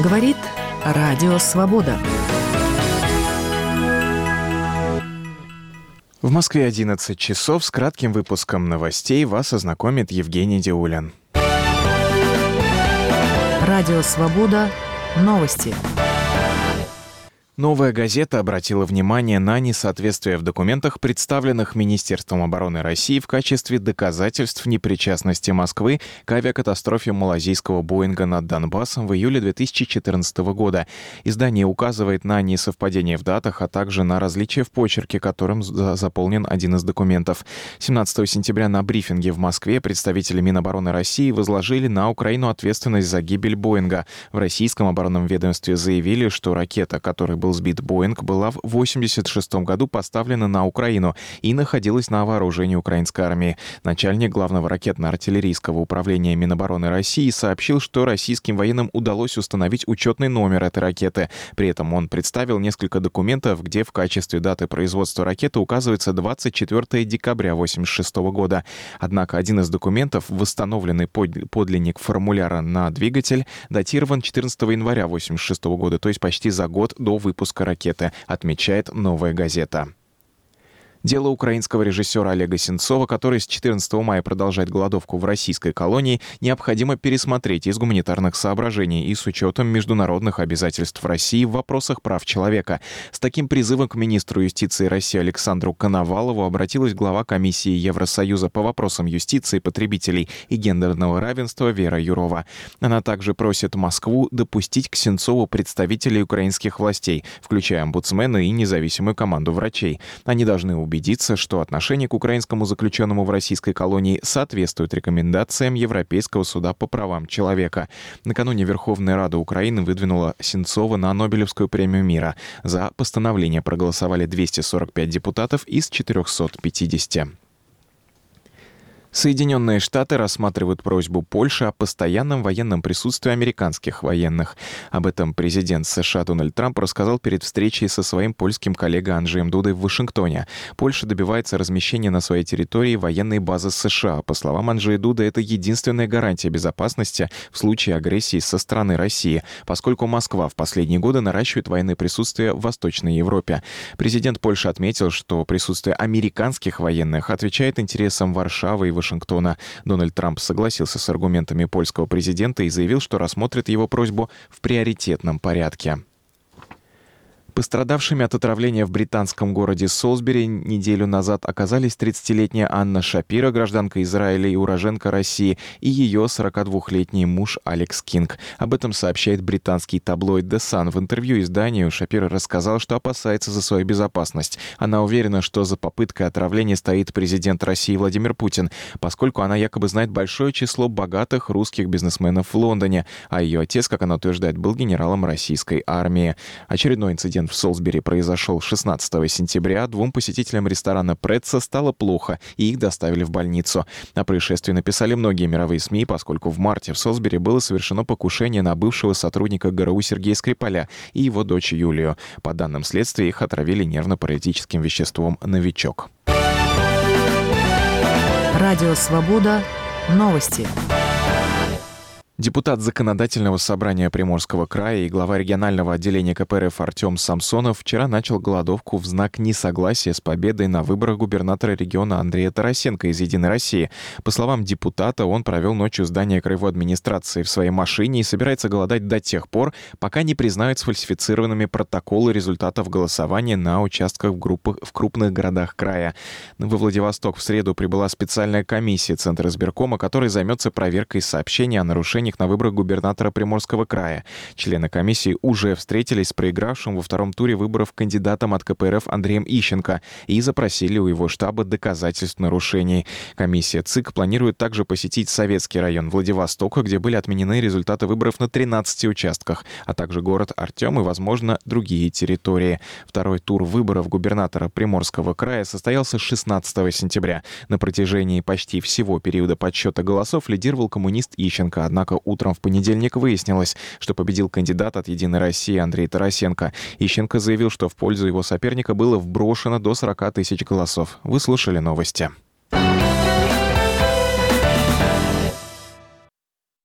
Говорит Радио Свобода. В Москве 11 часов. С кратким выпуском новостей вас ознакомит Евгений Диулин. Радио Свобода. Новости. «Новая газета» обратила внимание на несоответствие в документах, представленных Министерством обороны России в качестве доказательств непричастности Москвы к авиакатастрофе малазийского «Боинга» над Донбассом в июле 2014 года. Издание указывает на несовпадение в датах, а также на различия в почерке, которым заполнен один из документов. 17 сентября на брифинге в Москве представители Минобороны России возложили на Украину ответственность за гибель «Боинга». В российском оборонном ведомстве заявили, что ракета, которой был сбит «Боинг», была в 1986 году поставлена на Украину и находилась на вооружении украинской армии. Начальник главного ракетно-артиллерийского управления Минобороны России сообщил, что российским военным удалось установить учетный номер этой ракеты. При этом он представил несколько документов, где в качестве даты производства ракеты указывается 24 декабря 1986 года. Однако один из документов, восстановленный подлинник формуляра на двигатель, датирован 14 января 1986 года, то есть почти за год до выпуска ракеты, отмечает «Новая газета». Дело украинского режиссера Олега Сенцова, который с 14 мая продолжает голодовку в российской колонии, необходимо пересмотреть из гуманитарных соображений и с учетом международных обязательств России в вопросах прав человека. С таким призывом к министру юстиции России Александру Коновалову обратилась глава комиссии Евросоюза по вопросам юстиции, потребителей и гендерного равенства Вера Юрова. Она также просит Москву допустить к Сенцову представителей украинских властей, включая омбудсмена и независимую команду врачей. Они должны убедиться, что отношение к украинскому заключенному в российской колонии соответствует рекомендациям Европейского суда по правам человека. Накануне Верховная Рада Украины выдвинула Сенцова на Нобелевскую премию мира. За постановление проголосовали 245 депутатов из 450. Соединенные Штаты рассматривают просьбу Польши о постоянном военном присутствии американских военных. Об этом президент США Дональд Трамп рассказал перед встречей со своим польским коллегой Анджеем Дудой в Вашингтоне. Польша добивается размещения на своей территории военной базы США. По словам Анджея Дуды, это единственная гарантия безопасности в случае агрессии со стороны России, поскольку Москва в последние годы наращивает военное присутствие в Восточной Европе. Президент Польши отметил, что присутствие американских военных отвечает интересам Варшавы и Вашингтона. Дональд Трамп согласился с аргументами польского президента и заявил, что рассмотрит его просьбу в приоритетном порядке. Пострадавшими от отравления в британском городе Солсбери неделю назад оказались 30-летняя Анна Шапира, гражданка Израиля и уроженка России, и ее 42-летний муж Алекс Кинг. Об этом сообщает британский таблоид The Sun. В интервью изданию Шапира рассказал, что опасается за свою безопасность. Она уверена, что за попыткой отравления стоит президент России Владимир Путин, поскольку она якобы знает большое число богатых русских бизнесменов в Лондоне, а ее отец, как она утверждает, был генералом российской армии. Очередной инцидент в Солсбери произошел 16 сентября. Двум посетителям ресторана «Претца» стало плохо, и их доставили в больницу. О происшествии написали многие мировые СМИ, поскольку в марте в Солсбери было совершено покушение на бывшего сотрудника ГРУ Сергея Скрипаля и его дочь Юлию. По данным следствия, их отравили нервно-паралитическим веществом «Новичок». Радио Свобода. Новости. Депутат Законодательного собрания Приморского края и глава регионального отделения КПРФ Артем Самсонов вчера начал голодовку в знак несогласия с победой на выборах губернатора региона Андрея Тарасенко из «Единой России». По словам депутата, он провел ночь у здания краевой администрации в своей машине и собирается голодать до тех пор, пока не признают сфальсифицированными протоколы результатов голосования на участках в крупных городах края. Во Владивосток в среду прибыла специальная комиссия Центра избиркома, которая займется проверкой сообщений о нарушениях на выборах губернатора Приморского края. Члены комиссии уже встретились с проигравшим во втором туре выборов кандидатом от КПРФ Андреем Ищенко и запросили у его штаба доказательств нарушений. Комиссия ЦИК планирует также посетить Советский район Владивостока, где были отменены результаты выборов на 13 участках, а также город Артем и, возможно, другие территории. Второй тур выборов губернатора Приморского края состоялся 16 сентября. На протяжении почти всего периода подсчета голосов лидировал коммунист Ищенко, однако утром в понедельник выяснилось, что победил кандидат от «Единой России» Андрей Тарасенко. Ищенко заявил, что в пользу его соперника было вброшено до 40 тысяч голосов. Вы слушали новости.